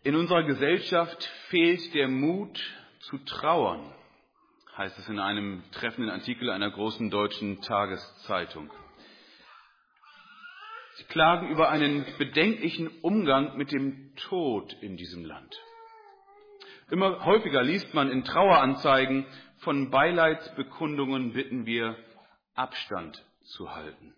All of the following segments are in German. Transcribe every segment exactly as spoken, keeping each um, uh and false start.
In unserer Gesellschaft fehlt der Mut zu trauern, heißt es in einem treffenden Artikel einer großen deutschen Tageszeitung. Sie klagen über einen bedenklichen Umgang mit dem Tod in diesem Land. Immer häufiger liest man in Traueranzeigen, von Beileidsbekundungen bitten wir, Abstand zu halten.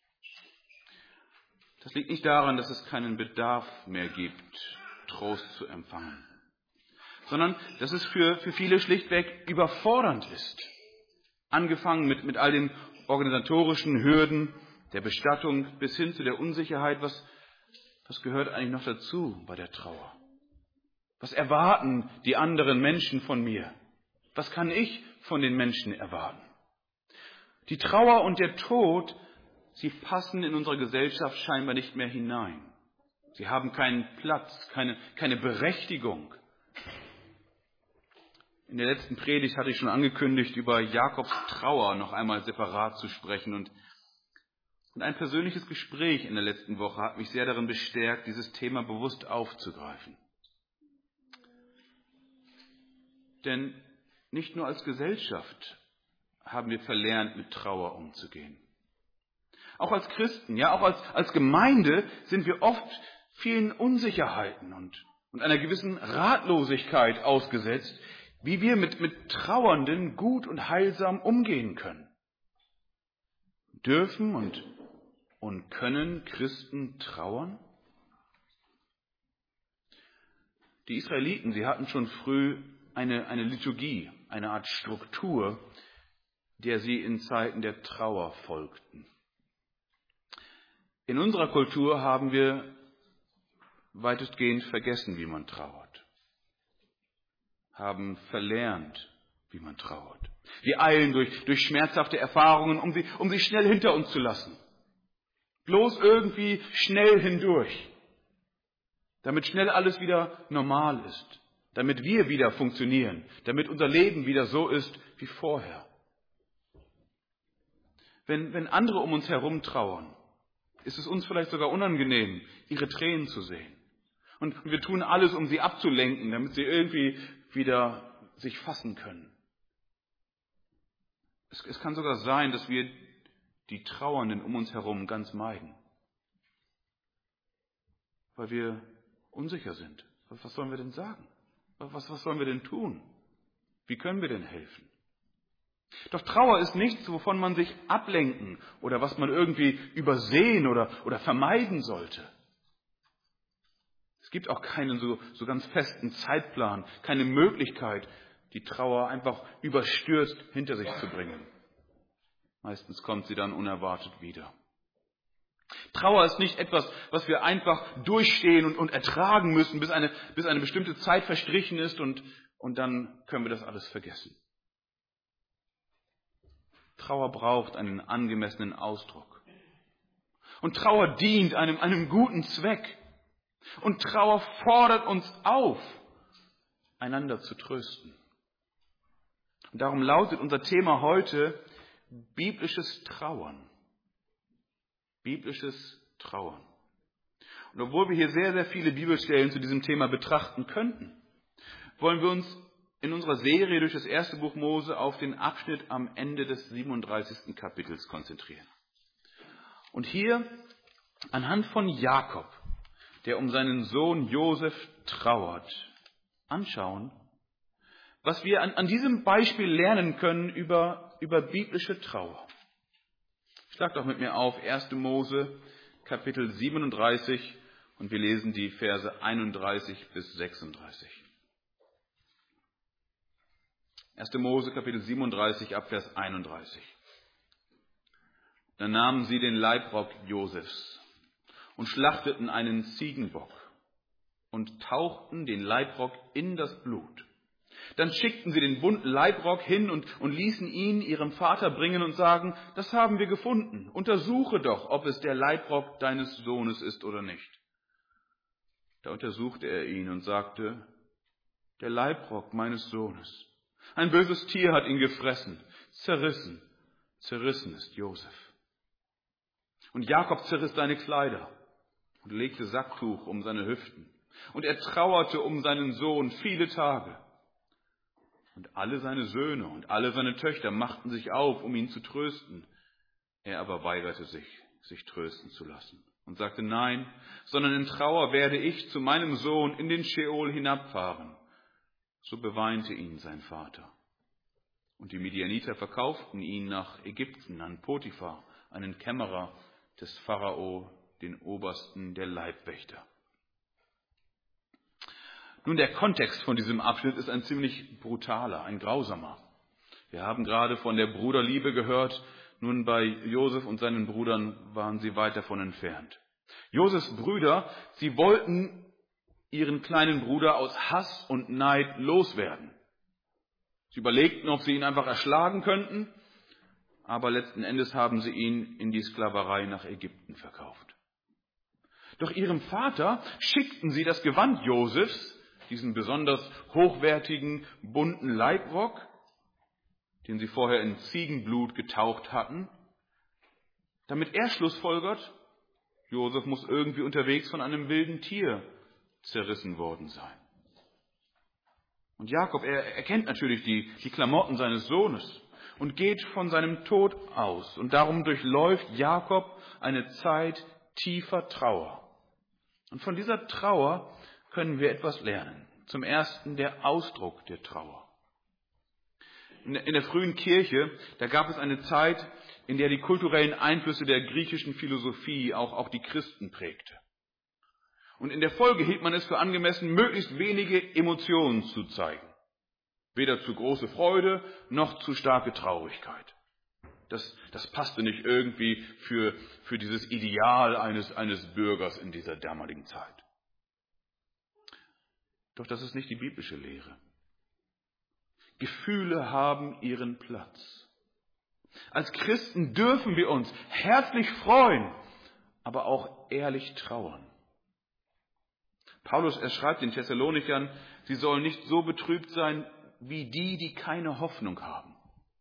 Das liegt nicht daran, dass es keinen Bedarf mehr gibt, Trost zu empfangen, sondern dass es für, für viele schlichtweg überfordernd ist. Angefangen mit, mit all den organisatorischen Hürden, der Bestattung bis hin zu der Unsicherheit, was, was gehört eigentlich noch dazu bei der Trauer? Was erwarten die anderen Menschen von mir? Was kann ich von den Menschen erwarten? Die Trauer und der Tod, sie passen in unserer Gesellschaft scheinbar nicht mehr hinein. Sie haben keinen Platz, keine, keine Berechtigung. In der letzten Predigt hatte ich schon angekündigt, über Jakobs Trauer noch einmal separat zu sprechen. Und, und ein persönliches Gespräch in der letzten Woche hat mich sehr darin bestärkt, dieses Thema bewusst aufzugreifen. Denn nicht nur als Gesellschaft haben wir verlernt, mit Trauer umzugehen. Auch als Christen, ja, auch als, als Gemeinde sind wir oft vielen Unsicherheiten und, und einer gewissen Ratlosigkeit ausgesetzt, wie wir mit, mit Trauernden gut und heilsam umgehen können. Dürfen und, und können Christen trauern? Die Israeliten, sie hatten schon früh eine, eine Liturgie, eine Art Struktur, der sie in Zeiten der Trauer folgten. In unserer Kultur haben wir weitestgehend vergessen, wie man trauert, haben verlernt, wie man trauert. Wir eilen durch, durch schmerzhafte Erfahrungen, um sie, um sie schnell hinter uns zu lassen. Bloß irgendwie schnell hindurch, damit schnell alles wieder normal ist, damit wir wieder funktionieren, damit unser Leben wieder so ist wie vorher. Wenn, wenn andere um uns herum trauern, ist es uns vielleicht sogar unangenehm, ihre Tränen zu sehen. Und wir tun alles, um sie abzulenken, damit sie irgendwie wieder sich fassen können. Es, es kann sogar sein, dass wir die Trauernden um uns herum ganz meiden, weil wir unsicher sind. Was, was sollen wir denn sagen? Was, was sollen wir denn tun? Wie können wir denn helfen? Doch Trauer ist nichts, wovon man sich ablenken oder was man irgendwie übersehen oder, oder vermeiden sollte. Es gibt auch keinen so, so ganz festen Zeitplan, keine Möglichkeit, die Trauer einfach überstürzt hinter sich zu bringen. Meistens kommt sie dann unerwartet wieder. Trauer ist nicht etwas, was wir einfach durchstehen und, und ertragen müssen, bis eine, bis eine bestimmte Zeit verstrichen ist und, und dann können wir das alles vergessen. Trauer braucht einen angemessenen Ausdruck. Und Trauer dient einem, einem guten Zweck. Und Trauer fordert uns auf, einander zu trösten. Und darum lautet unser Thema heute biblisches Trauern. Biblisches Trauern. Und obwohl wir hier sehr, sehr viele Bibelstellen zu diesem Thema betrachten könnten, wollen wir uns in unserer Serie durch das erste Buch Mose auf den Abschnitt am Ende des siebenunddreißigsten Kapitels konzentrieren. Und hier anhand von Jakob, der um seinen Sohn Josef trauert, anschauen, was wir an, an diesem Beispiel lernen können über, über biblische Trauer. Schlag doch mit mir auf erste Mose, Kapitel siebenunddreißig, und wir lesen die Verse einunddreißig bis sechsunddreißig. erste Mose, Kapitel siebenunddreißig, ab Vers einunddreißig. Dann nahmen sie den Leibrock Josefs und schlachteten einen Ziegenbock und tauchten den Leibrock in das Blut. Dann schickten sie den bunten Leibrock hin und, und ließen ihn ihrem Vater bringen und sagen, das haben wir gefunden. Untersuche doch, ob es der Leibrock deines Sohnes ist oder nicht. Da untersuchte er ihn und sagte, der Leibrock meines Sohnes. Ein böses Tier hat ihn gefressen, zerrissen, zerrissen ist Josef. Und Jakob zerriss seine Kleider und legte Sacktuch um seine Hüften. Und er trauerte um seinen Sohn viele Tage. Und alle seine Söhne und alle seine Töchter machten sich auf, um ihn zu trösten. Er aber weigerte sich, sich trösten zu lassen und sagte, nein, sondern in Trauer werde ich zu meinem Sohn in den Scheol hinabfahren. So beweinte ihn sein Vater. Und die Midianiter verkauften ihn nach Ägypten an Potiphar, einen Kämmerer des Pharao, den Obersten der Leibwächter. Nun, der Kontext von diesem Abschnitt ist ein ziemlich brutaler, ein grausamer. Wir haben gerade von der Bruderliebe gehört. Nun, bei Josef und seinen Brüdern waren sie weit davon entfernt. Josefs Brüder, sie wollten ihren kleinen Bruder aus Hass und Neid loswerden. Sie überlegten, ob sie ihn einfach erschlagen könnten, aber letzten Endes haben sie ihn in die Sklaverei nach Ägypten verkauft. Doch ihrem Vater schickten sie das Gewand Josefs, diesen besonders hochwertigen, bunten Leibrock, den sie vorher in Ziegenblut getaucht hatten, damit er schlussfolgert, Josef muss irgendwie unterwegs von einem wilden Tier zerrissen worden sein. Und Jakob, er erkennt natürlich die, die Klamotten seines Sohnes und geht von seinem Tod aus. Und darum durchläuft Jakob eine Zeit tiefer Trauer. Und von dieser Trauer können wir etwas lernen. Zum Ersten der Ausdruck der Trauer. In der, in der frühen Kirche, da gab es eine Zeit, in der die kulturellen Einflüsse der griechischen Philosophie auch, auch die Christen prägte. Und in der Folge hielt man es für angemessen, möglichst wenige Emotionen zu zeigen. Weder zu große Freude, noch zu starke Traurigkeit. Das, das passte nicht irgendwie für, für dieses Ideal eines, eines Bürgers in dieser damaligen Zeit. Doch das ist nicht die biblische Lehre. Gefühle haben ihren Platz. Als Christen dürfen wir uns herzlich freuen, aber auch ehrlich trauern. Paulus, er schreibt den Thessalonichern, sie sollen nicht so betrübt sein wie die, die keine Hoffnung haben.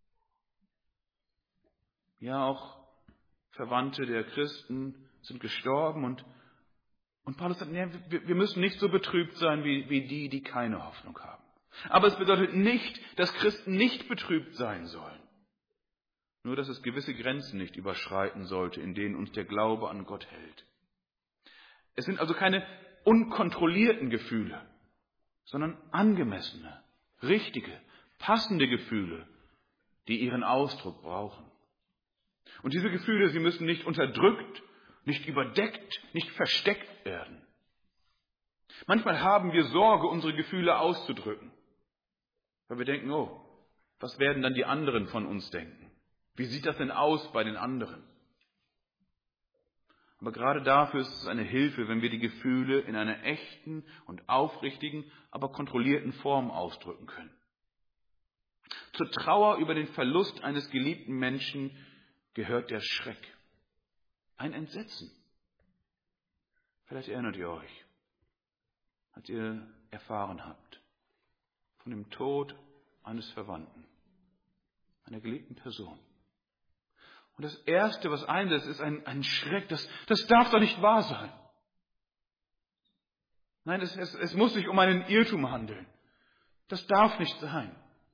Ja, auch Verwandte der Christen sind gestorben und, und Paulus sagt, nee, wir, wir müssen nicht so betrübt sein wie, wie die, die keine Hoffnung haben. Aber es bedeutet nicht, dass Christen nicht betrübt sein sollen. Nur, dass es gewisse Grenzen nicht überschreiten sollte, in denen uns der Glaube an Gott hält. Es sind also keine unkontrollierten Gefühle, sondern angemessene, richtige, passende Gefühle, die ihren Ausdruck brauchen. Und diese Gefühle, sie müssen nicht unterdrückt, nicht überdeckt, nicht versteckt werden. Manchmal haben wir Sorge, unsere Gefühle auszudrücken, weil wir denken, oh, was werden dann die anderen von uns denken? Wie sieht das denn aus bei den anderen? Aber gerade dafür ist es eine Hilfe, wenn wir die Gefühle in einer echten und aufrichtigen, aber kontrollierten Form ausdrücken können. Zur Trauer über den Verlust eines geliebten Menschen gehört der Schreck, ein Entsetzen. Vielleicht erinnert ihr euch, als ihr erfahren habt von dem Tod eines Verwandten, einer geliebten Person. Und das Erste, was einsetzt, ist ein, ein Schreck. Das, das darf doch nicht wahr sein. Nein, es, es, es muss sich um einen Irrtum handeln. Das darf nicht sein.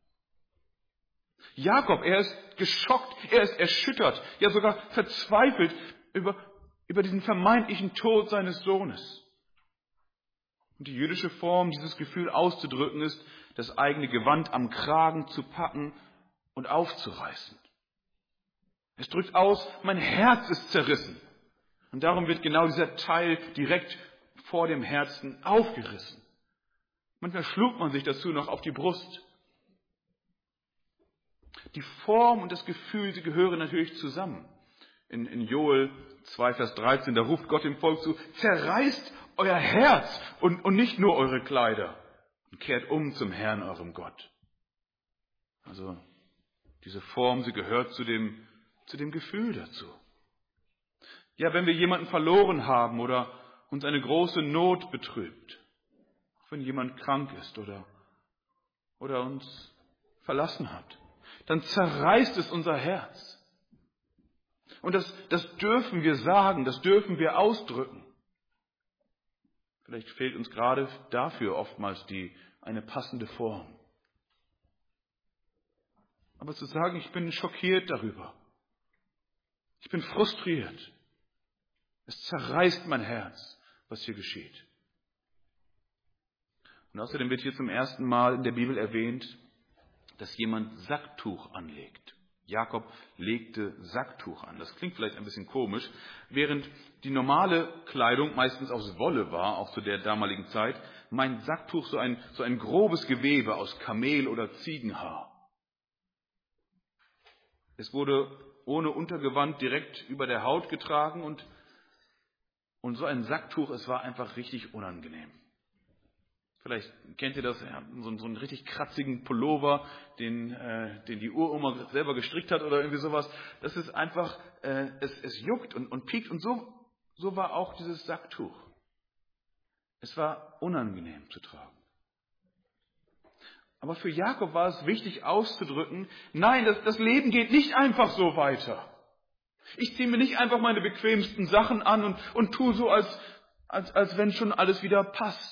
Jakob, er ist geschockt, er ist erschüttert, ja sogar verzweifelt über, über diesen vermeintlichen Tod seines Sohnes. Und die jüdische Form, dieses Gefühl auszudrücken, ist, das eigene Gewand am Kragen zu packen und aufzureißen. Es drückt aus, mein Herz ist zerrissen. Und darum wird genau dieser Teil direkt vor dem Herzen aufgerissen. Manchmal schlug man sich dazu noch auf die Brust. Die Form und das Gefühl, sie gehören natürlich zusammen. In, in Joel zwei, Vers dreizehn, da ruft Gott dem Volk zu, zerreißt euer Herz und, und nicht nur eure Kleider und kehrt um zum Herrn, eurem Gott. Also diese Form, sie gehört zu dem, zu dem Gefühl dazu. Ja, wenn wir jemanden verloren haben oder uns eine große Not betrübt, auch wenn jemand krank ist oder, oder uns verlassen hat, dann zerreißt es unser Herz. Und das, das dürfen wir sagen, das dürfen wir ausdrücken. Vielleicht fehlt uns gerade dafür oftmals die, eine passende Form. Aber zu sagen, ich bin schockiert darüber. Ich bin frustriert. Es zerreißt mein Herz, was hier geschieht. Und außerdem wird hier zum ersten Mal in der Bibel erwähnt, dass jemand Sacktuch anlegt. Jakob legte Sacktuch an. Das klingt vielleicht ein bisschen komisch. Während die normale Kleidung meistens aus Wolle war, auch zu der damaligen Zeit, meint Sacktuch so ein, so ein grobes Gewebe aus Kamel- oder Ziegenhaar. Es wurde ohne Untergewand direkt über der Haut getragen und, und so ein Sacktuch, es war einfach richtig unangenehm. Vielleicht kennt ihr das, ja, so, so einen richtig kratzigen Pullover, den, äh, den die Uroma selber gestrickt hat oder irgendwie sowas. Das ist einfach, äh, es, es juckt und, und piekt und so, so war auch dieses Sacktuch. Es war unangenehm zu tragen. Aber für Jakob war es wichtig auszudrücken, nein, das, das Leben geht nicht einfach so weiter. Ich ziehe mir nicht einfach meine bequemsten Sachen an und, und tue so, als, als, als wenn schon alles wieder passt.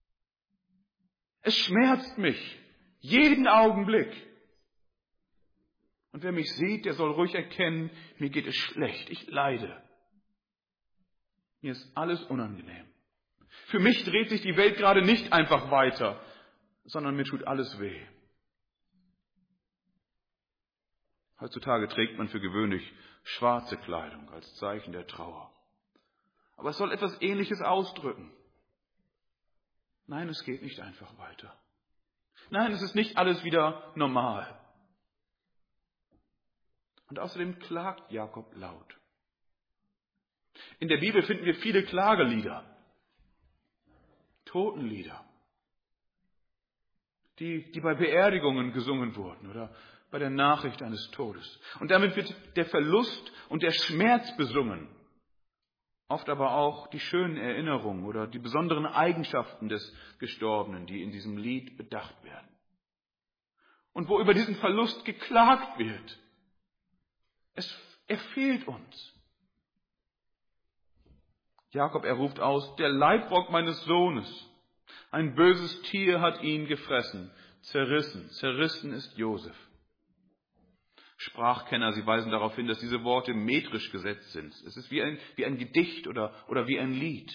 Es schmerzt mich, jeden Augenblick. Und wer mich sieht, der soll ruhig erkennen, mir geht es schlecht, ich leide. Mir ist alles unangenehm. Für mich dreht sich die Welt gerade nicht einfach weiter, sondern mir tut alles weh. Heutzutage trägt man für gewöhnlich schwarze Kleidung als Zeichen der Trauer. Aber es soll etwas Ähnliches ausdrücken. Nein, es geht nicht einfach weiter. Nein, es ist nicht alles wieder normal. Und außerdem klagt Jakob laut. In der Bibel finden wir viele Klagelieder, Totenlieder, die, die bei Beerdigungen gesungen wurden oder bei der Nachricht eines Todes. Und damit wird der Verlust und der Schmerz besungen. Oft aber auch die schönen Erinnerungen oder die besonderen Eigenschaften des Gestorbenen, die in diesem Lied bedacht werden. Und wo über diesen Verlust geklagt wird. Es, er fehlt uns. Jakob, er ruft aus, der Leibrock meines Sohnes. Ein böses Tier hat ihn gefressen, zerrissen, zerrissen ist Josef. Sprachkenner, sie weisen darauf hin, dass diese Worte metrisch gesetzt sind. Es ist wie ein, wie ein Gedicht oder, oder wie ein Lied.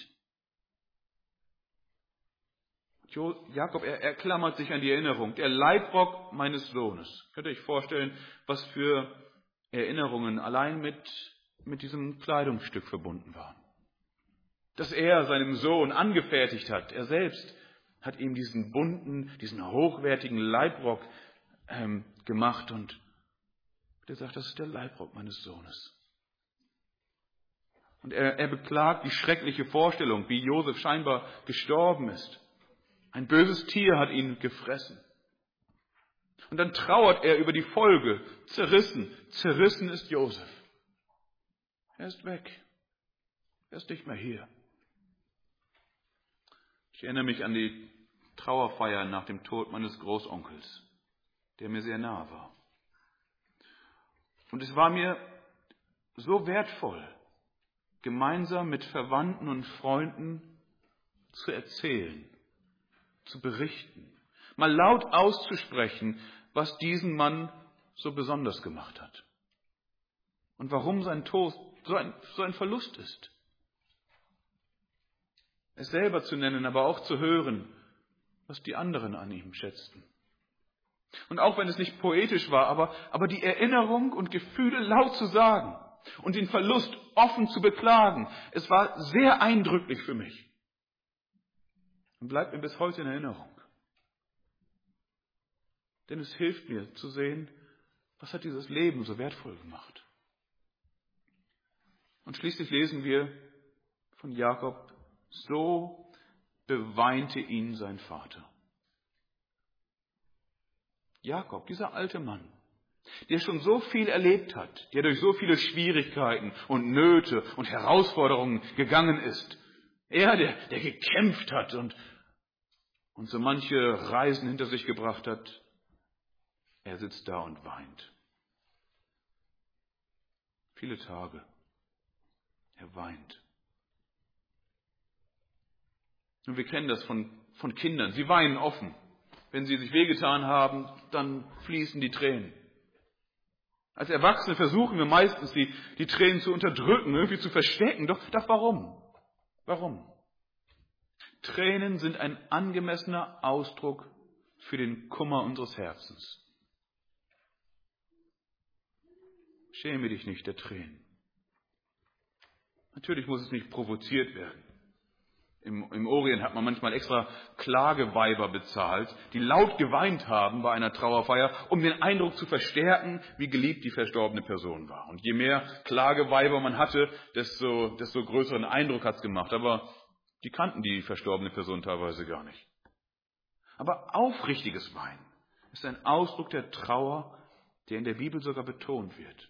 Jakob, er, er klammert sich an die Erinnerung. Der Leibrock meines Sohnes. Könnt ihr euch vorstellen, was für Erinnerungen allein mit, mit diesem Kleidungsstück verbunden waren. Dass er seinem Sohn angefertigt hat. Er selbst hat ihm diesen bunten, diesen hochwertigen Leibrock ähm, gemacht und der sagt, das ist der Leibrock meines Sohnes. Und er, er beklagt die schreckliche Vorstellung, wie Josef scheinbar gestorben ist. Ein böses Tier hat ihn gefressen. Und dann trauert er über die Folge. Zerrissen, zerrissen ist Josef. Er ist weg. Er ist nicht mehr hier. Ich erinnere mich an die Trauerfeier nach dem Tod meines Großonkels, der mir sehr nahe war. Und es war mir so wertvoll, gemeinsam mit Verwandten und Freunden zu erzählen, zu berichten, mal laut auszusprechen, was diesen Mann so besonders gemacht hat und warum sein Tod so ein, so ein Verlust ist. Es selber zu nennen, aber auch zu hören, was die anderen an ihm schätzten. Und auch wenn es nicht poetisch war, aber, aber die Erinnerung und Gefühle laut zu sagen und den Verlust offen zu beklagen, es war sehr eindrücklich für mich und bleibt mir bis heute in Erinnerung. Denn es hilft mir zu sehen, was hat dieses Leben so wertvoll gemacht. Und schließlich lesen wir von Jakob, so beweinte ihn sein Vater. Jakob, dieser alte Mann, der schon so viel erlebt hat, der durch so viele Schwierigkeiten und Nöte und Herausforderungen gegangen ist. Er, der, der gekämpft hat und, und so manche Reisen hinter sich gebracht hat. Er sitzt da und weint. Viele Tage. Er weint. Und wir kennen das von, von Kindern. Sie weinen offen. Wenn sie sich wehgetan haben, dann fließen die Tränen. Als Erwachsene versuchen wir meistens, die, die Tränen zu unterdrücken, irgendwie zu verstecken. Doch, doch warum? Warum? Tränen sind ein angemessener Ausdruck für den Kummer unseres Herzens. Schäme dich nicht der Tränen. Natürlich muss es nicht provoziert werden. Im, Im Orient hat man manchmal extra Klageweiber bezahlt, die laut geweint haben bei einer Trauerfeier, um den Eindruck zu verstärken, wie geliebt die verstorbene Person war. Und je mehr Klageweiber man hatte, desto, desto größeren Eindruck hat es gemacht. Aber die kannten die verstorbene Person teilweise gar nicht. Aber aufrichtiges Weinen ist ein Ausdruck der Trauer, der in der Bibel sogar betont wird.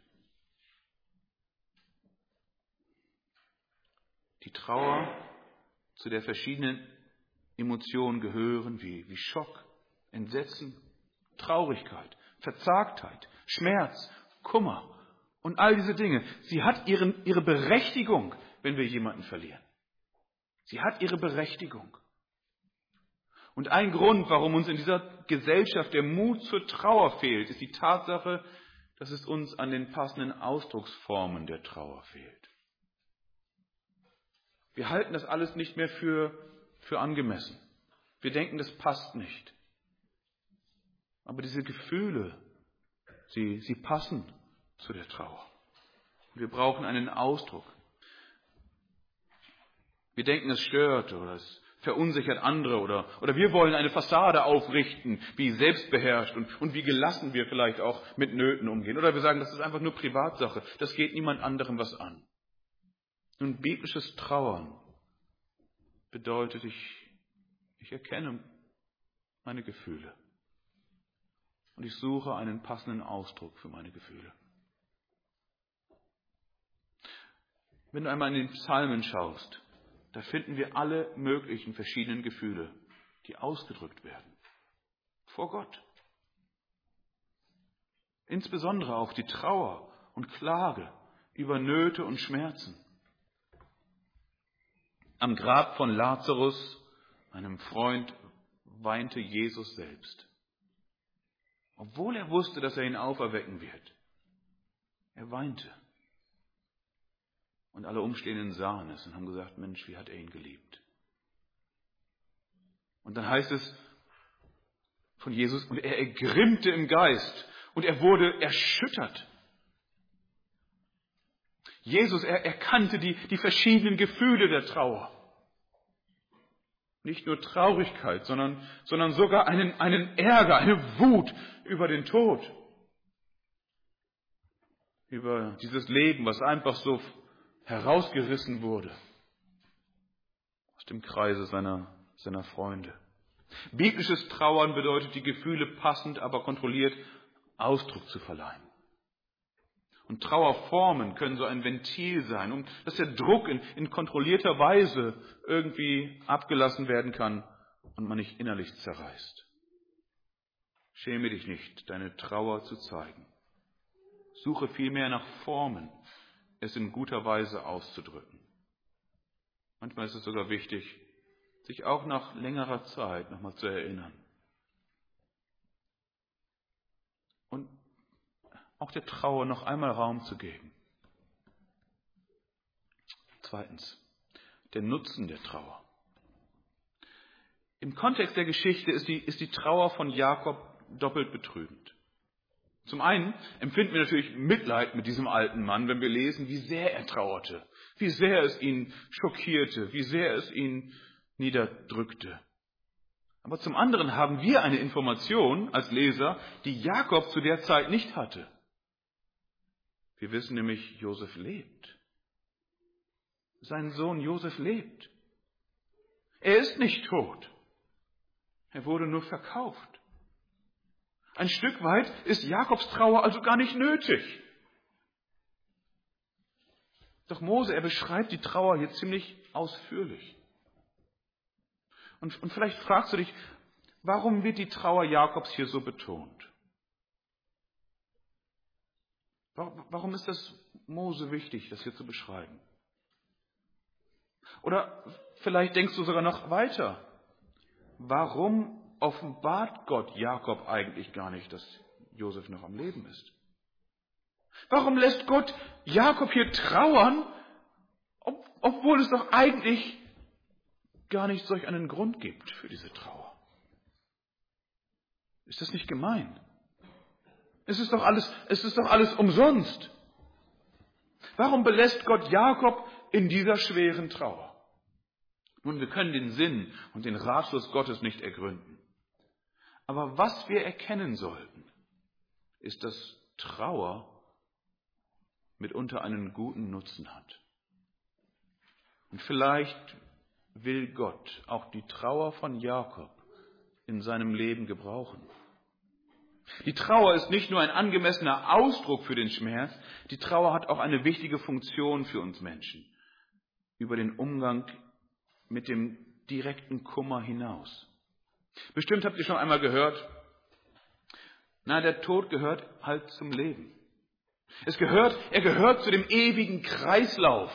Die Trauer, zu der verschiedenen Emotionen gehören, wie, wie Schock, Entsetzen, Traurigkeit, Verzagtheit, Schmerz, Kummer und all diese Dinge. Sie hat ihren, ihre Berechtigung, wenn wir jemanden verlieren. Sie hat ihre Berechtigung. Und ein Grund, warum uns in dieser Gesellschaft der Mut zur Trauer fehlt, ist die Tatsache, dass es uns an den passenden Ausdrucksformen der Trauer fehlt. Wir halten das alles nicht mehr für, für angemessen. Wir denken, das passt nicht. Aber diese Gefühle, sie, sie passen zu der Trauer. Wir brauchen einen Ausdruck. Wir denken, es stört oder es verunsichert andere oder, oder wir wollen eine Fassade aufrichten, wie selbstbeherrscht und, und wie gelassen wir vielleicht auch mit Nöten umgehen. Oder wir sagen, das ist einfach nur Privatsache. Das geht niemand anderem was an. Nun, biblisches Trauern bedeutet, ich, ich erkenne meine Gefühle. Und ich suche einen passenden Ausdruck für meine Gefühle. Wenn du einmal in den Psalmen schaust, da finden wir alle möglichen verschiedenen Gefühle, die ausgedrückt werden. Vor Gott. Insbesondere auch die Trauer und Klage über Nöte und Schmerzen. Am Grab von Lazarus, einem Freund, weinte Jesus selbst. Obwohl er wusste, dass er ihn auferwecken wird. Er weinte. Und alle Umstehenden sahen es und haben gesagt, Mensch, wie hat er ihn geliebt. Und dann heißt es von Jesus, und er ergrimmte im Geist und er wurde erschüttert. Jesus, er erkannte die, die verschiedenen Gefühle der Trauer. Nicht nur Traurigkeit, sondern, sondern sogar einen, einen Ärger, eine Wut über den Tod. Über dieses Leben, was einfach so herausgerissen wurde aus dem Kreise seiner, seiner Freunde. Biblisches Trauern bedeutet, die Gefühle passend, aber kontrolliert Ausdruck zu verleihen. Und Trauerformen können so ein Ventil sein, um dass der Druck in, in kontrollierter Weise irgendwie abgelassen werden kann und man nicht innerlich zerreißt. Schäme dich nicht, deine Trauer zu zeigen. Suche vielmehr nach Formen, es in guter Weise auszudrücken. Manchmal ist es sogar wichtig, sich auch nach längerer Zeit nochmal zu erinnern. Und auch der Trauer noch einmal Raum zu geben. Zweitens, der Nutzen der Trauer. Im Kontext der Geschichte ist die, ist die Trauer von Jakob doppelt betrübend. Zum einen empfinden wir natürlich Mitleid mit diesem alten Mann, wenn wir lesen, wie sehr er trauerte, wie sehr es ihn schockierte, wie sehr es ihn niederdrückte. Aber zum anderen haben wir eine Information als Leser, die Jakob zu der Zeit nicht hatte. Wir wissen nämlich, Josef lebt. Sein Sohn Josef lebt. Er ist nicht tot. Er wurde nur verkauft. Ein Stück weit ist Jakobs Trauer also gar nicht nötig. Doch Mose, er beschreibt die Trauer hier ziemlich ausführlich. Und, und vielleicht fragst du dich, warum wird die Trauer Jakobs hier so betont? Warum ist das Mose wichtig, das hier zu beschreiben? Oder vielleicht denkst du sogar noch weiter. Warum offenbart Gott Jakob eigentlich gar nicht, dass Josef noch am Leben ist? Warum lässt Gott Jakob hier trauern, ob, obwohl es doch eigentlich gar nicht solch einen Grund gibt für diese Trauer? Ist das nicht gemein? Es ist doch alles, es ist doch alles umsonst. Warum belässt Gott Jakob in dieser schweren Trauer? Nun, wir können den Sinn und den Ratschluss Gottes nicht ergründen. Aber was wir erkennen sollten, ist, dass Trauer mitunter einen guten Nutzen hat. Und vielleicht will Gott auch die Trauer von Jakob in seinem Leben gebrauchen. Die Trauer ist nicht nur ein angemessener Ausdruck für den Schmerz, die Trauer hat auch eine wichtige Funktion für uns Menschen, über den Umgang mit dem direkten Kummer hinaus. Bestimmt habt ihr schon einmal gehört, na, der Tod gehört halt zum Leben. Es gehört, er gehört zu dem ewigen Kreislauf.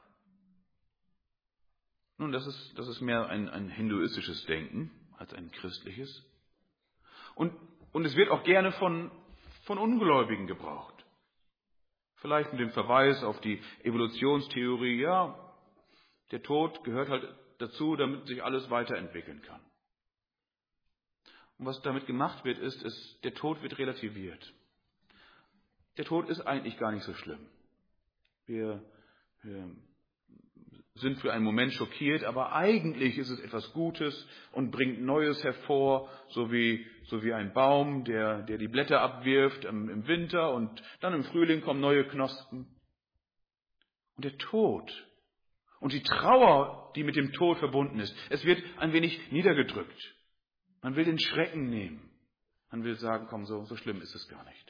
Nun, das ist, das ist mehr ein, ein hinduistisches Denken als ein christliches. Und, und es wird auch gerne von, von Ungläubigen gebraucht. Vielleicht mit dem Verweis auf die Evolutionstheorie, ja, der Tod gehört halt dazu, damit sich alles weiterentwickeln kann. Und was damit gemacht wird, ist, ist, der Tod wird relativiert. Der Tod ist eigentlich gar nicht so schlimm. Wir, wir sind für einen Moment schockiert, aber eigentlich ist es etwas Gutes und bringt Neues hervor, so wie, so wie ein Baum, der, der die Blätter abwirft im, im Winter und dann im Frühling kommen neue Knospen. Und der Tod und die Trauer, die mit dem Tod verbunden ist, es wird ein wenig niedergedrückt. Man will den Schrecken nehmen. Man will sagen, komm, so, so schlimm ist es gar nicht.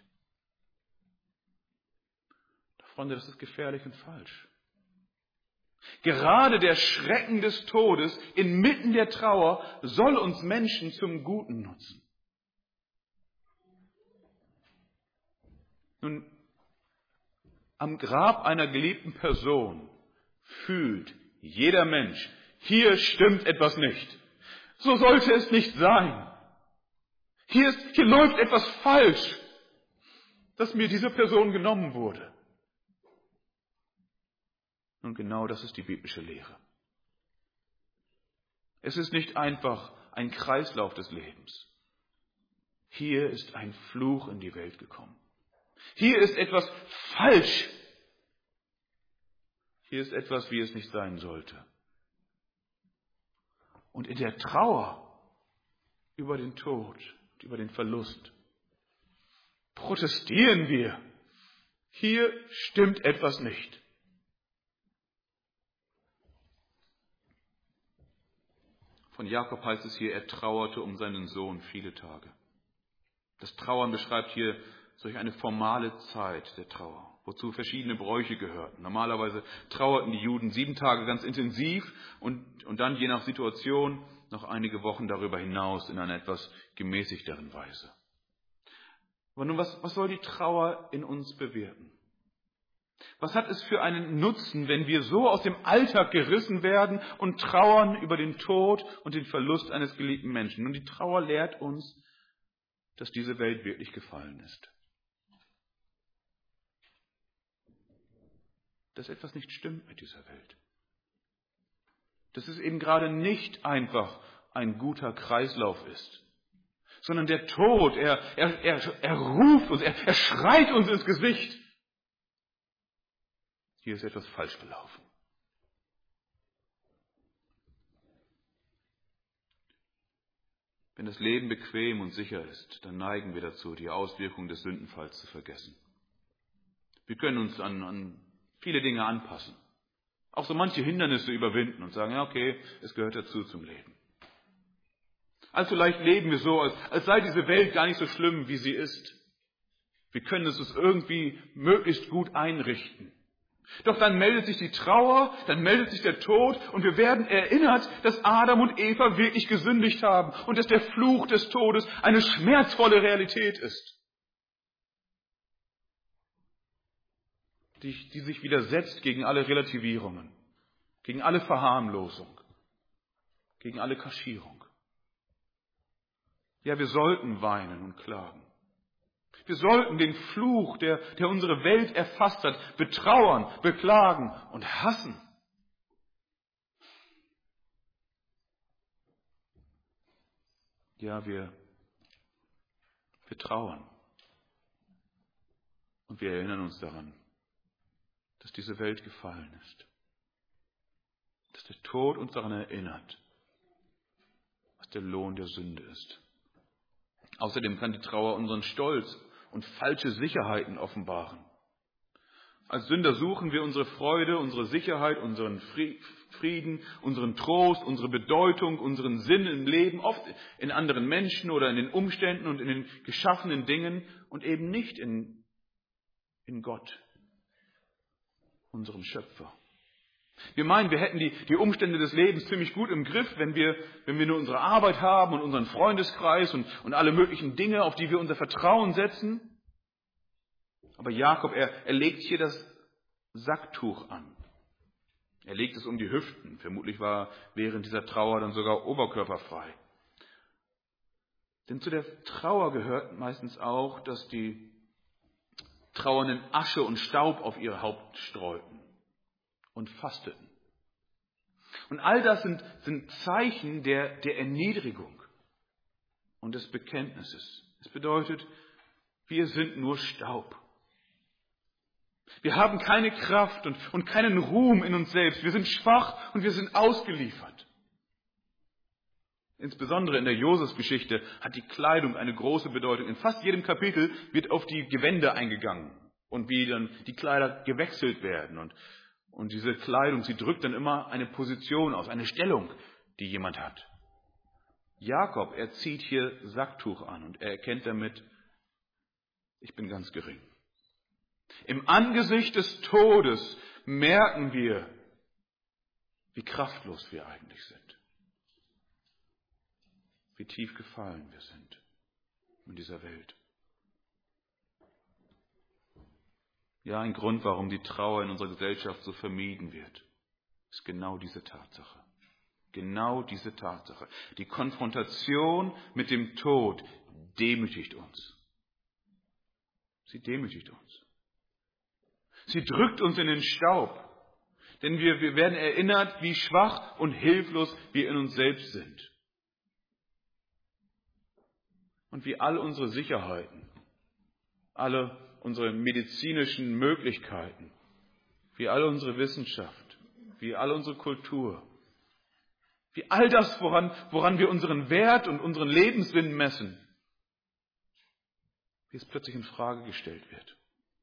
Doch Freunde, das ist gefährlich und falsch. Gerade der Schrecken des Todes inmitten der Trauer soll uns Menschen zum Guten nutzen. Nun, am Grab einer geliebten Person fühlt jeder Mensch, hier stimmt etwas nicht. So sollte es nicht sein. Hier, ist, hier läuft etwas falsch, dass mir diese Person genommen wurde. Und genau das ist die biblische Lehre. Es ist nicht einfach ein Kreislauf des Lebens. Hier ist ein Fluch in die Welt gekommen. Hier ist etwas falsch. Hier ist etwas, wie es nicht sein sollte. Und in der Trauer über den Tod, über den Verlust, protestieren wir. Hier stimmt etwas nicht. Von Jakob heißt es hier, er trauerte um seinen Sohn viele Tage. Das Trauern beschreibt hier solch eine formale Zeit der Trauer, wozu verschiedene Bräuche gehörten. Normalerweise trauerten die Juden sieben Tage ganz intensiv und, und dann je nach Situation noch einige Wochen darüber hinaus in einer etwas gemäßigteren Weise. Aber nun, was, was soll die Trauer in uns bewirken? Was hat es für einen Nutzen, wenn wir so aus dem Alltag gerissen werden und trauern über den Tod und den Verlust eines geliebten Menschen? Und die Trauer lehrt uns, dass diese Welt wirklich gefallen ist. Dass etwas nicht stimmt mit dieser Welt. Dass es eben gerade nicht einfach ein guter Kreislauf ist, sondern der Tod, er, er, er, er ruft uns, er, er schreit uns ins Gesicht. Hier ist etwas falsch gelaufen. Wenn das Leben bequem und sicher ist, dann neigen wir dazu, die Auswirkungen des Sündenfalls zu vergessen. Wir können uns an, an viele Dinge anpassen. Auch so manche Hindernisse überwinden und sagen, ja okay, es gehört dazu zum Leben. Allzu leicht leben wir so, als, als sei diese Welt gar nicht so schlimm, wie sie ist. Wir können es uns irgendwie möglichst gut einrichten. Doch dann meldet sich die Trauer, dann meldet sich der Tod und wir werden erinnert, dass Adam und Eva wirklich gesündigt haben und dass der Fluch des Todes eine schmerzvolle Realität ist, die, die sich widersetzt gegen alle Relativierungen, gegen alle Verharmlosung, gegen alle Kaschierung. Ja, wir sollten weinen und klagen. Wir sollten den Fluch, der, der unsere Welt erfasst hat, betrauern, beklagen und hassen. Ja, wir, wir trauern. Und wir erinnern uns daran, dass diese Welt gefallen ist. Dass der Tod uns daran erinnert, was der Lohn der Sünde ist. Außerdem kann die Trauer unseren Stolz und falsche Sicherheiten offenbaren. Als Sünder suchen wir unsere Freude, unsere Sicherheit, unseren Frieden, unseren Trost, unsere Bedeutung, unseren Sinn im Leben, oft in anderen Menschen oder in den Umständen und in den geschaffenen Dingen und eben nicht in, in Gott, unserem Schöpfer. Wir meinen, wir hätten die, die Umstände des Lebens ziemlich gut im Griff, wenn wir, wenn wir nur unsere Arbeit haben und unseren Freundeskreis und, und alle möglichen Dinge, auf die wir unser Vertrauen setzen. Aber Jakob, er, er legt hier das Sacktuch an. Er legt es um die Hüften. Vermutlich war während dieser Trauer dann sogar oberkörperfrei. Denn zu der Trauer gehört meistens auch, dass die Trauernden Asche und Staub auf ihr Haupt streuten und fasteten. Und all das sind, sind Zeichen der, der Erniedrigung und des Bekenntnisses. Es bedeutet, wir sind nur Staub. Wir haben keine Kraft und, und keinen Ruhm in uns selbst. Wir sind schwach und wir sind ausgeliefert. Insbesondere in der Josef-Geschichte hat die Kleidung eine große Bedeutung. In fast jedem Kapitel wird auf die Gewänder eingegangen und wie dann die Kleider gewechselt werden. Und, und diese Kleidung, sie drückt dann immer eine Position aus, eine Stellung, die jemand hat. Jakob, er zieht hier Sacktuch an und er erkennt damit, ich bin ganz gering. Im Angesicht des Todes merken wir, wie kraftlos wir eigentlich sind. Wie tief gefallen wir sind in dieser Welt. Ja, ein Grund, warum die Trauer in unserer Gesellschaft so vermieden wird, ist genau diese Tatsache. Genau diese Tatsache. Die Konfrontation mit dem Tod demütigt uns. Sie demütigt uns. Sie drückt uns in den Staub. Denn wir, wir werden erinnert, wie schwach und hilflos wir in uns selbst sind. Und wie all unsere Sicherheiten, alle unsere medizinischen Möglichkeiten, wie all unsere Wissenschaft, wie all unsere Kultur, wie all das, woran, woran wir unseren Wert und unseren Lebenssinn messen, wie es plötzlich in Frage gestellt wird.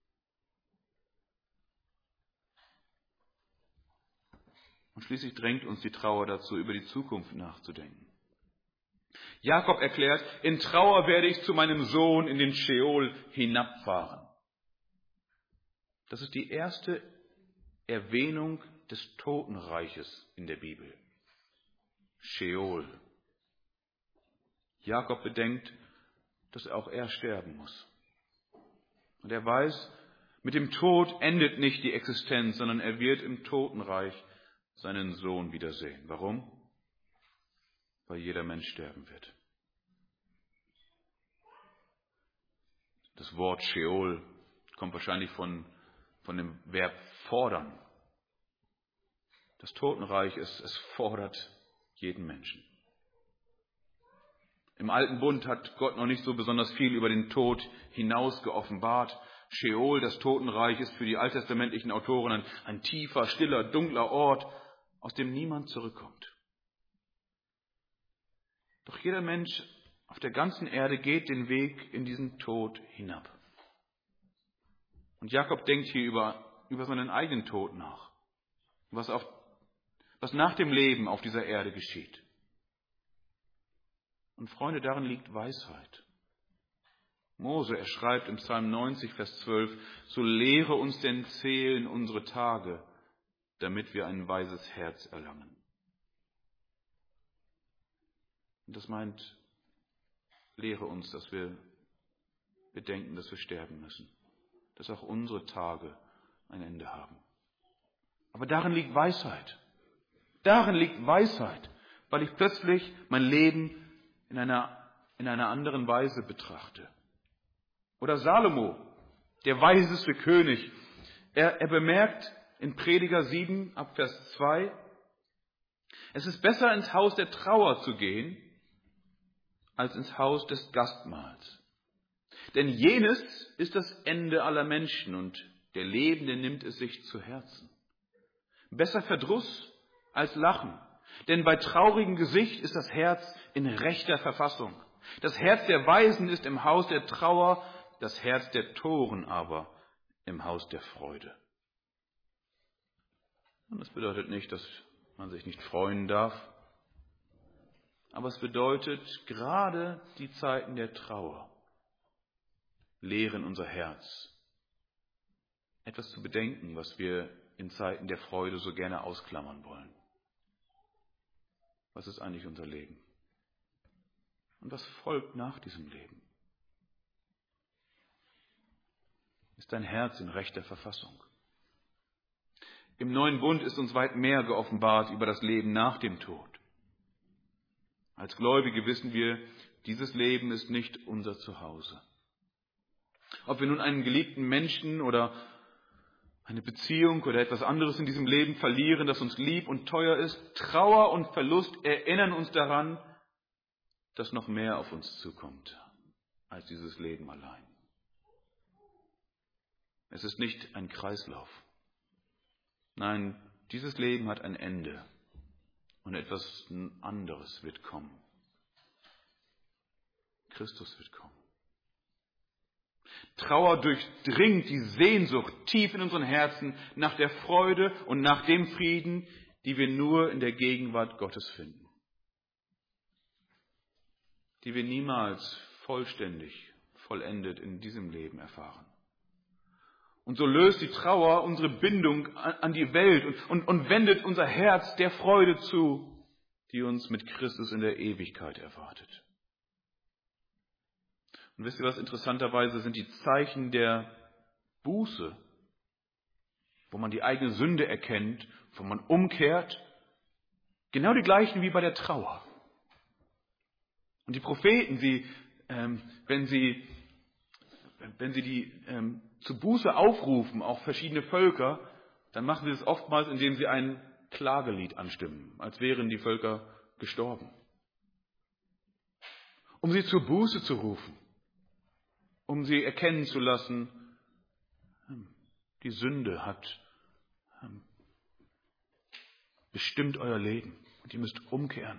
Und schließlich drängt uns die Trauer dazu, über die Zukunft nachzudenken. Jakob erklärt, in Trauer werde ich zu meinem Sohn in den Scheol hinabfahren. Das ist die erste Erwähnung des Totenreiches in der Bibel. Scheol. Jakob bedenkt, dass auch er sterben muss. Und er weiß, mit dem Tod endet nicht die Existenz, sondern er wird im Totenreich seinen Sohn wiedersehen. Warum? Weil jeder Mensch sterben wird. Das Wort Scheol kommt wahrscheinlich von, von dem Verb fordern. Das Totenreich, es, es fordert jeden Menschen. Im Alten Bund hat Gott noch nicht so besonders viel über den Tod hinaus geoffenbart. Scheol, das Totenreich, ist für die alttestamentlichen Autoren ein, ein tiefer, stiller, dunkler Ort, aus dem niemand zurückkommt. Doch jeder Mensch auf der ganzen Erde geht den Weg in diesen Tod hinab. Und Jakob denkt hier über, über seinen eigenen Tod nach, was, auf, was nach dem Leben auf dieser Erde geschieht. Und Freunde, darin liegt Weisheit. Mose, er schreibt im Psalm neunzig, Vers zwölf, so lehre uns denn zählen unsere Tage, damit wir ein weises Herz erlangen. Und das meint, lehre uns, dass wir bedenken, dass wir sterben müssen. Dass auch unsere Tage ein Ende haben. Aber darin liegt Weisheit. Darin liegt Weisheit, weil ich plötzlich mein Leben in einer, in einer anderen Weise betrachte. Oder Salomo, der weiseste König, er, er bemerkt in Prediger sieben ab Vers zwei, es ist besser ins Haus der Trauer zu gehen, als ins Haus des Gastmahls. Denn jenes ist das Ende aller Menschen und der Lebende nimmt es sich zu Herzen. Besser Verdruss als Lachen, denn bei traurigem Gesicht ist das Herz in rechter Verfassung. Das Herz der Weisen ist im Haus der Trauer, das Herz der Toren aber im Haus der Freude. Und das bedeutet nicht, dass man sich nicht freuen darf, aber es bedeutet, gerade die Zeiten der Trauer lehren unser Herz, etwas zu bedenken, was wir in Zeiten der Freude so gerne ausklammern wollen. Was ist eigentlich unser Leben? Und was folgt nach diesem Leben? Ist dein Herz in rechter Verfassung? Im neuen Bund ist uns weit mehr geoffenbart über das Leben nach dem Tod. Als Gläubige wissen wir, dieses Leben ist nicht unser Zuhause. Ob wir nun einen geliebten Menschen oder eine Beziehung oder etwas anderes in diesem Leben verlieren, das uns lieb und teuer ist, Trauer und Verlust erinnern uns daran, dass noch mehr auf uns zukommt als dieses Leben allein. Es ist nicht ein Kreislauf. Nein, dieses Leben hat ein Ende und etwas anderes wird kommen. Christus wird kommen. Trauer durchdringt die Sehnsucht tief in unseren Herzen nach der Freude und nach dem Frieden, die wir nur in der Gegenwart Gottes finden. Die wir niemals vollständig, vollendet in diesem Leben erfahren. Und so löst die Trauer unsere Bindung an die Welt und, und, und wendet unser Herz der Freude zu, die uns mit Christus in der Ewigkeit erwartet. Und wisst ihr was, interessanterweise sind die Zeichen der Buße, wo man die eigene Sünde erkennt, wo man umkehrt, genau die gleichen wie bei der Trauer. Und die Propheten, sie, ähm, wenn sie, wenn sie die ähm, zur Buße aufrufen, auch verschiedene Völker, dann machen sie es oftmals, indem sie ein Klagelied anstimmen, als wären die Völker gestorben. Um sie zur Buße zu rufen, um sie erkennen zu lassen, die Sünde hat bestimmt euer Leben und ihr müsst umkehren.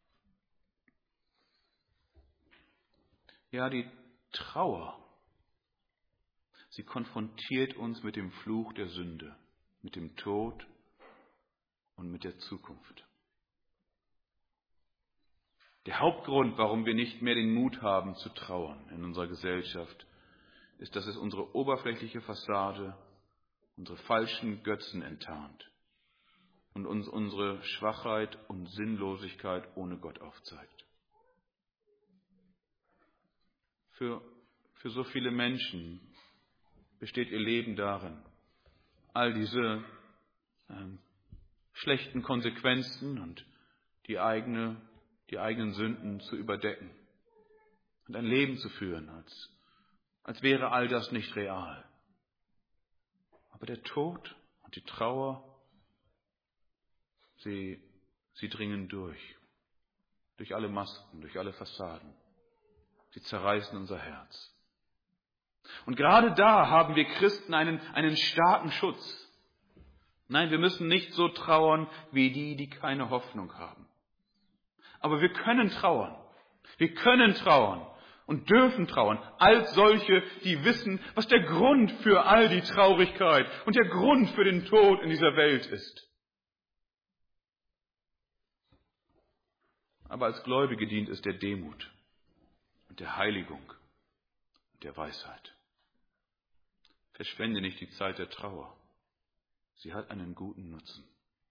Ja, die Trauer, sie konfrontiert uns mit dem Fluch der Sünde, mit dem Tod und mit der Zukunft. Der Hauptgrund, warum wir nicht mehr den Mut haben zu trauern in unserer Gesellschaft, ist, dass es unsere oberflächliche Fassade, unsere falschen Götzen enttarnt und uns unsere Schwachheit und Sinnlosigkeit ohne Gott aufzeigt. Für, für so viele Menschen besteht ihr Leben darin, all diese ähm, schlechten Konsequenzen und die, eigene, die eigenen Sünden zu überdecken und ein Leben zu führen, als, als wäre all das nicht real. Aber der Tod und die Trauer, sie, sie dringen durch, durch alle Masken, durch alle Fassaden. Sie zerreißen unser Herz. Und gerade da haben wir Christen einen, einen starken Schutz. Nein, wir müssen nicht so trauern wie die, die keine Hoffnung haben. Aber wir können trauern. Wir können trauern und dürfen trauern als solche, die wissen, was der Grund für all die Traurigkeit und der Grund für den Tod in dieser Welt ist. Aber als Gläubige dient es der Demut und der Heiligung und der Weisheit. Verschwende nicht die Zeit der Trauer. Sie hat einen guten Nutzen.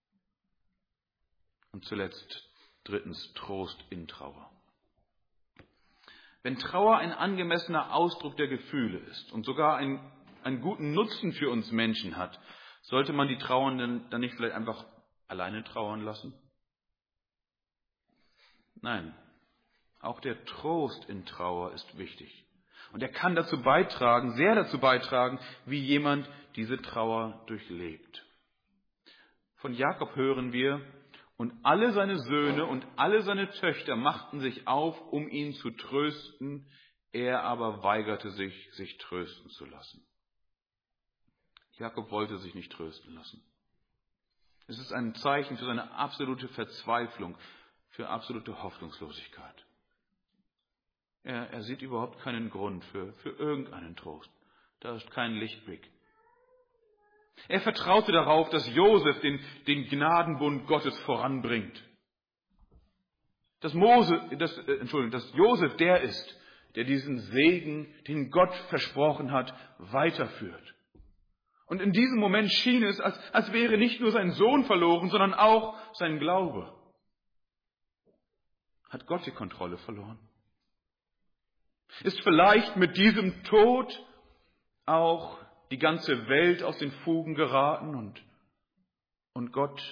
Und zuletzt, drittens, Trost in Trauer. Wenn Trauer ein angemessener Ausdruck der Gefühle ist und sogar einen, einen guten Nutzen für uns Menschen hat, sollte man die Trauernden dann nicht vielleicht einfach alleine trauern lassen? Nein, auch der Trost in Trauer ist wichtig. Und er kann dazu beitragen, sehr dazu beitragen, wie jemand diese Trauer durchlebt. Von Jakob hören wir, und alle seine Söhne und alle seine Töchter machten sich auf, um ihn zu trösten, er aber weigerte sich, sich trösten zu lassen. Jakob wollte sich nicht trösten lassen. Es ist ein Zeichen für seine absolute Verzweiflung, für absolute Hoffnungslosigkeit. Er, er sieht überhaupt keinen Grund für, für irgendeinen Trost. Da ist kein Lichtblick. Er vertraute darauf, dass Josef den, den Gnadenbund Gottes voranbringt. Dass, Mose, dass, äh, Entschuldigung, dass Josef der ist, der diesen Segen, den Gott versprochen hat, weiterführt. Und in diesem Moment schien es, als, als wäre nicht nur sein Sohn verloren, sondern auch sein Glaube. Hat Gott die Kontrolle verloren? Ist vielleicht mit diesem Tod auch die ganze Welt aus den Fugen geraten und, und Gott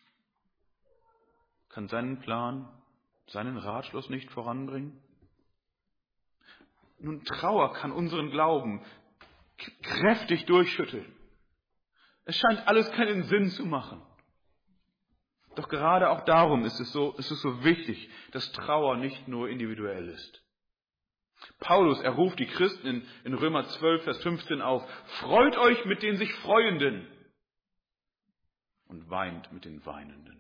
kann seinen Plan, seinen Ratschluss nicht voranbringen? Nun, Trauer kann unseren Glauben kräftig durchschütteln. Es scheint alles keinen Sinn zu machen. Doch gerade auch darum ist es so, ist es so wichtig, dass Trauer nicht nur individuell ist. Paulus, er ruft die Christen in, in Römer zwölf, Vers fünfzehn auf: Freut euch mit den sich Freuenden und weint mit den Weinenden.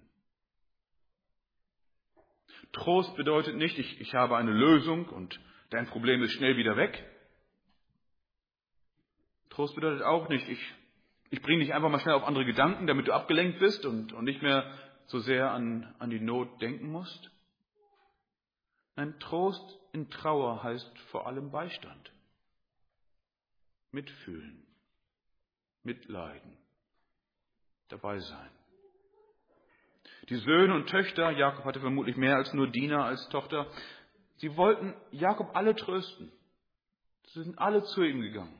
Trost bedeutet nicht, ich, ich habe eine Lösung und dein Problem ist schnell wieder weg. Trost bedeutet auch nicht, ich, ich bringe dich einfach mal schnell auf andere Gedanken, damit du abgelenkt bist und, und nicht mehr so sehr an, an die Not denken musst. Nein, Trost in Trauer heißt vor allem Beistand. Mitfühlen, mitleiden, dabei sein. Die Söhne und Töchter, Jakob hatte vermutlich mehr als nur Dina als Tochter, sie wollten Jakob alle trösten. Sie sind alle zu ihm gegangen.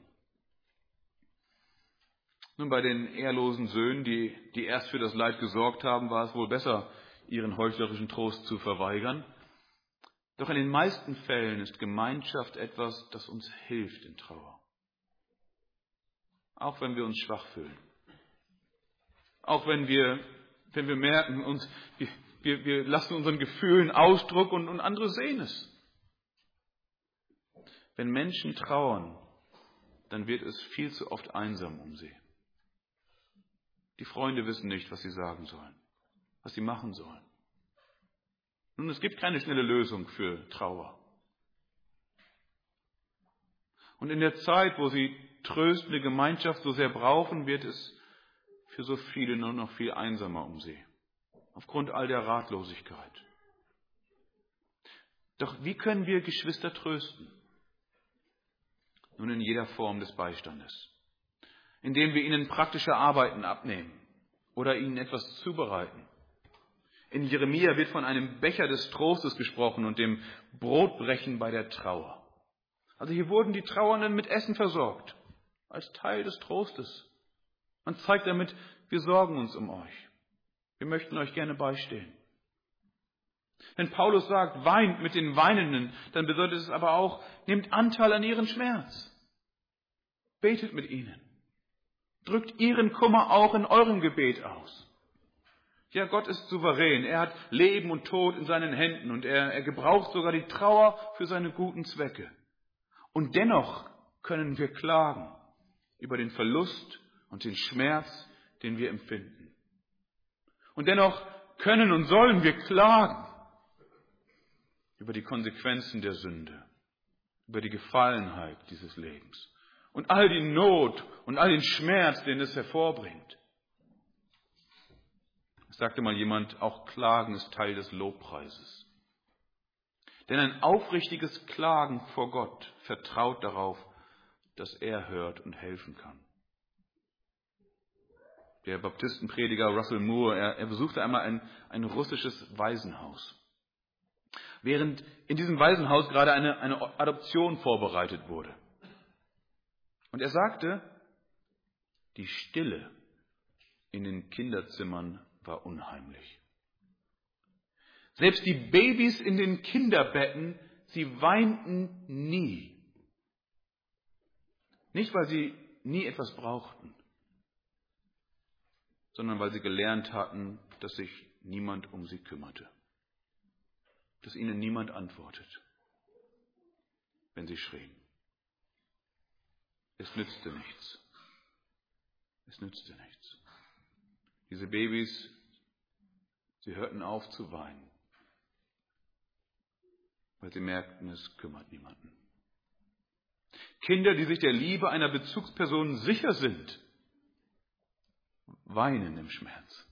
Nun, bei den ehrlosen Söhnen, die, die erst für das Leid gesorgt haben, war es wohl besser, ihren heuchlerischen Trost zu verweigern. Doch in den meisten Fällen ist Gemeinschaft etwas, das uns hilft in Trauer. Auch wenn wir uns schwach fühlen. Auch wenn wir, wenn wir merken, uns, wir, wir, wir lassen unseren Gefühlen Ausdruck und, und andere sehen es. Wenn Menschen trauern, dann wird es viel zu oft einsam um sie. Die Freunde wissen nicht, was sie sagen sollen, was sie machen sollen. Nun, es gibt keine schnelle Lösung für Trauer. Und in der Zeit, wo sie tröstende Gemeinschaft so sehr brauchen, wird es für so viele nur noch viel einsamer um sie. Aufgrund all der Ratlosigkeit. Doch wie können wir Geschwister trösten? Nun, in jeder Form des Beistandes. Indem wir ihnen praktische Arbeiten abnehmen oder ihnen etwas zubereiten. In Jeremia wird von einem Becher des Trostes gesprochen und dem Brotbrechen bei der Trauer. Also hier wurden die Trauernden mit Essen versorgt, als Teil des Trostes. Man zeigt damit, wir sorgen uns um euch. Wir möchten euch gerne beistehen. Wenn Paulus sagt, weint mit den Weinenden, dann bedeutet es aber auch, nehmt Anteil an ihren Schmerz. Betet mit ihnen. Drückt ihren Kummer auch in eurem Gebet aus. Ja, Gott ist souverän. Er hat Leben und Tod in seinen Händen und er, er gebraucht sogar die Trauer für seine guten Zwecke. Und dennoch können wir klagen über den Verlust und den Schmerz, den wir empfinden. Und dennoch können und sollen wir klagen über die Konsequenzen der Sünde, über die Gefallenheit dieses Lebens und all die Not und all den Schmerz, den es hervorbringt. Es sagte mal jemand, auch Klagen ist Teil des Lobpreises. Denn ein aufrichtiges Klagen vor Gott vertraut darauf, dass er hört und helfen kann. Der Baptistenprediger Russell Moore, er, er besuchte einmal ein, ein russisches Waisenhaus. Während in diesem Waisenhaus gerade eine, eine Adoption vorbereitet wurde. Und er sagte, die Stille in den Kinderzimmern war unheimlich. Selbst die Babys in den Kinderbetten, sie weinten nie. Nicht, weil sie nie etwas brauchten, sondern weil sie gelernt hatten, dass sich niemand um sie kümmerte. Dass ihnen niemand antwortet, wenn sie schrien. Es nützte nichts. Es nützte nichts. Diese Babys, sie hörten auf zu weinen, weil sie merkten, es kümmert niemanden. Kinder, die sich der Liebe einer Bezugsperson sicher sind, weinen im Schmerz.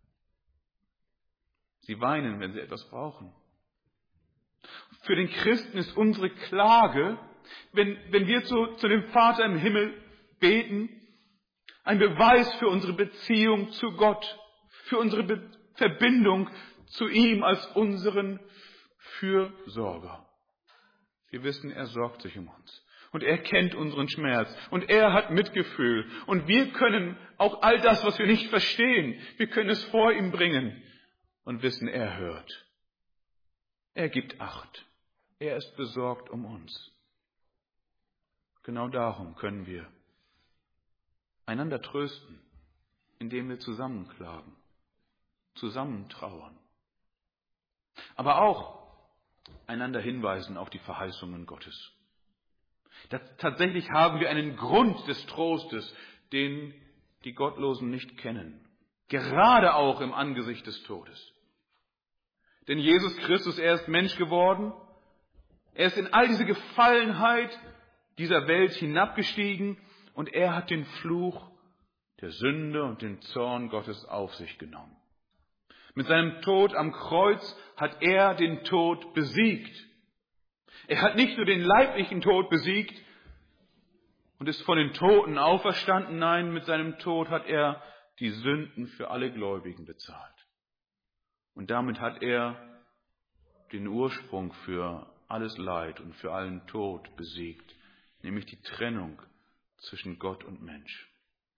Sie weinen, wenn sie etwas brauchen. Für den Christen ist unsere Klage, wenn, wenn wir zu, zu dem Vater im Himmel beten, ein Beweis für unsere Beziehung zu Gott, für unsere Be- Verbindung zu ihm als unseren Fürsorger. Wir wissen, er sorgt sich um uns. Und er kennt unseren Schmerz. Und er hat Mitgefühl. Und wir können auch all das, was wir nicht verstehen, wir können es vor ihm bringen und wissen, er hört. Er gibt Acht. Er ist besorgt um uns. Genau darum können wir einander trösten, indem wir zusammen klagen, zusammen trauern. Aber auch einander hinweisen auf die Verheißungen Gottes. Das, tatsächlich haben wir einen Grund des Trostes, den die Gottlosen nicht kennen. Gerade auch im Angesicht des Todes. Denn Jesus Christus, er ist Mensch geworden. Er ist in all diese Gefallenheit dieser Welt hinabgestiegen und er hat den Fluch der Sünde und den Zorn Gottes auf sich genommen. Mit seinem Tod am Kreuz hat er den Tod besiegt. Er hat nicht nur den leiblichen Tod besiegt und ist von den Toten auferstanden, nein, mit seinem Tod hat er die Sünden für alle Gläubigen bezahlt. Und damit hat er den Ursprung für alles Leid und für allen Tod besiegt, nämlich die Trennung zwischen Gott und Mensch.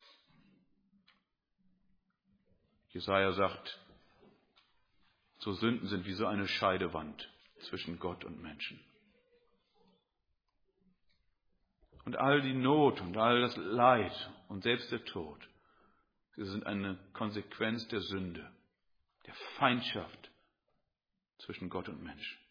Jesaja sagt, so Sünden sind wie so eine Scheidewand zwischen Gott und Menschen. Und all die Not und all das Leid und selbst der Tod, sie sind eine Konsequenz der Sünde, der Feindschaft zwischen Gott und Mensch.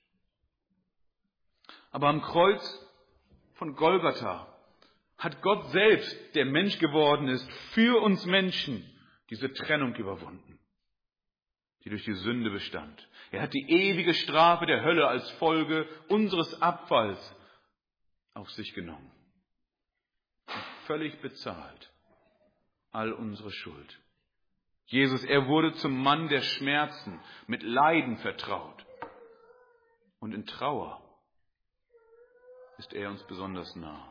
Aber am Kreuz von Golgatha hat Gott selbst, der Mensch geworden ist, für uns Menschen diese Trennung überwunden, die durch die Sünde bestand. Er hat die ewige Strafe der Hölle als Folge unseres Abfalls auf sich genommen. Und völlig bezahlt all unsere Schuld. Jesus, er wurde zum Mann der Schmerzen, mit Leiden vertraut. Und in Trauer ist er uns besonders nah.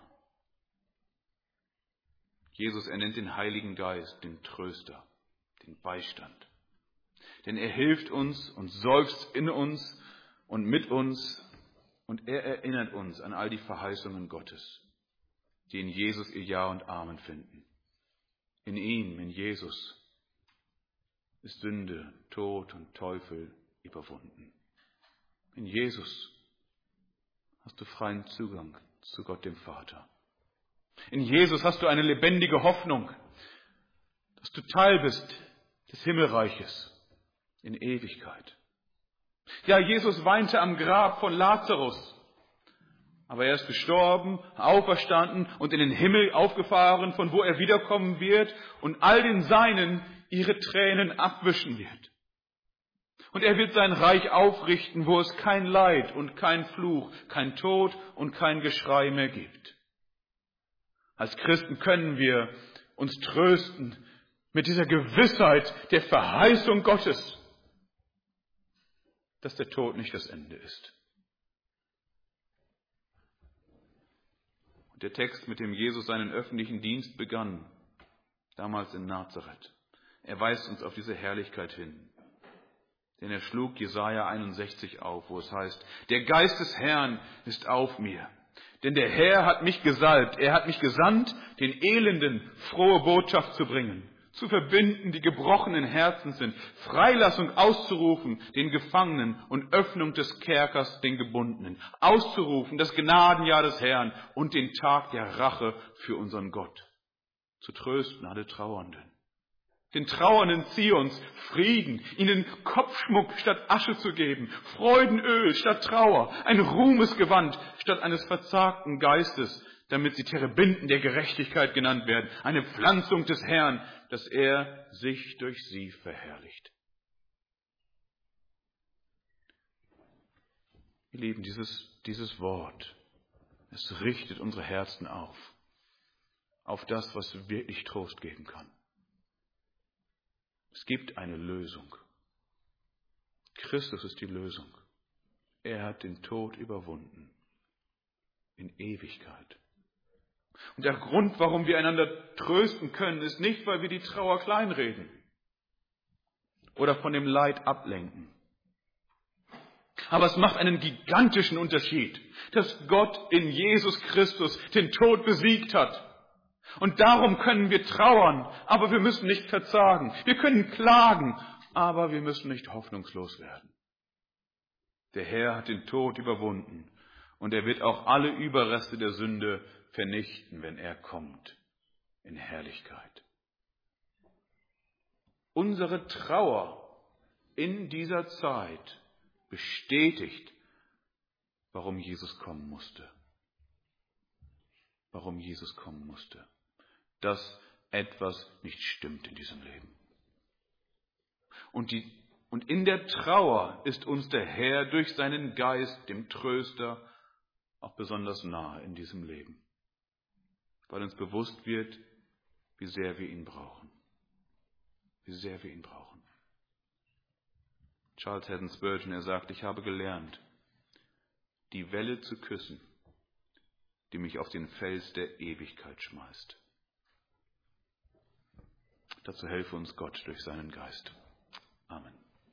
Jesus, er nennt den Heiligen Geist, den Tröster, den Beistand. Denn er hilft uns und seufzt in uns und mit uns und er erinnert uns an all die Verheißungen Gottes, die in Jesus ihr Ja und Amen finden. In ihm, in Jesus, ist Sünde, Tod und Teufel überwunden. In Jesus hast du freien Zugang zu Gott dem Vater. In Jesus hast du eine lebendige Hoffnung, dass du Teil bist des Himmelreiches in Ewigkeit. Ja, Jesus weinte am Grab von Lazarus, aber er ist gestorben, auferstanden und in den Himmel aufgefahren, von wo er wiederkommen wird und all den Seinen ihre Tränen abwischen wird. Und er wird sein Reich aufrichten, wo es kein Leid und kein Fluch, kein Tod und kein Geschrei mehr gibt. Als Christen können wir uns trösten mit dieser Gewissheit der Verheißung Gottes, dass der Tod nicht das Ende ist. Und der Text, mit dem Jesus seinen öffentlichen Dienst begann, damals in Nazareth, er weist uns auf diese Herrlichkeit hin. Denn er schlug Jesaja einundsechzig auf, wo es heißt, der Geist des Herrn ist auf mir. Denn der Herr hat mich gesalbt, er hat mich gesandt, den Elenden frohe Botschaft zu bringen, zu verbinden, die gebrochenen Herzen sind, Freilassung auszurufen, den Gefangenen und Öffnung des Kerkers, den Gebundenen, auszurufen, das Gnadenjahr des Herrn und den Tag der Rache für unseren Gott, zu trösten alle Trauernden, den Trauernden Zions Frieden, ihnen Kopfschmuck statt Asche zu geben, Freudenöl statt Trauer, ein Ruhmesgewand statt eines verzagten Geistes, damit sie Terebinden der Gerechtigkeit genannt werden, eine Pflanzung des Herrn, dass er sich durch sie verherrlicht. Ihr Lieben, dieses, dieses Wort, es richtet unsere Herzen auf, auf das, was wirklich Trost geben kann. Es gibt eine Lösung. Christus ist die Lösung. Er hat den Tod überwunden. In Ewigkeit. Und der Grund, warum wir einander trösten können, ist nicht, weil wir die Trauer kleinreden oder von dem Leid ablenken. Aber es macht einen gigantischen Unterschied, dass Gott in Jesus Christus den Tod besiegt hat. Und darum können wir trauern, aber wir müssen nicht verzagen. Wir können klagen, aber wir müssen nicht hoffnungslos werden. Der Herr hat den Tod überwunden und er wird auch alle Überreste der Sünde vernichten, wenn er kommt in Herrlichkeit. Unsere Trauer in dieser Zeit bestätigt, warum Jesus kommen musste. Warum Jesus kommen musste. Dass etwas nicht stimmt in diesem Leben. Und, die, und in der Trauer ist uns der Herr durch seinen Geist, dem Tröster, auch besonders nahe in diesem Leben. Weil uns bewusst wird, wie sehr wir ihn brauchen. Wie sehr wir ihn brauchen. Charles Haddon Spurgeon, er sagt, ich habe gelernt, die Welle zu küssen, die mich auf den Fels der Ewigkeit schmeißt. Dazu helfe uns Gott durch seinen Geist.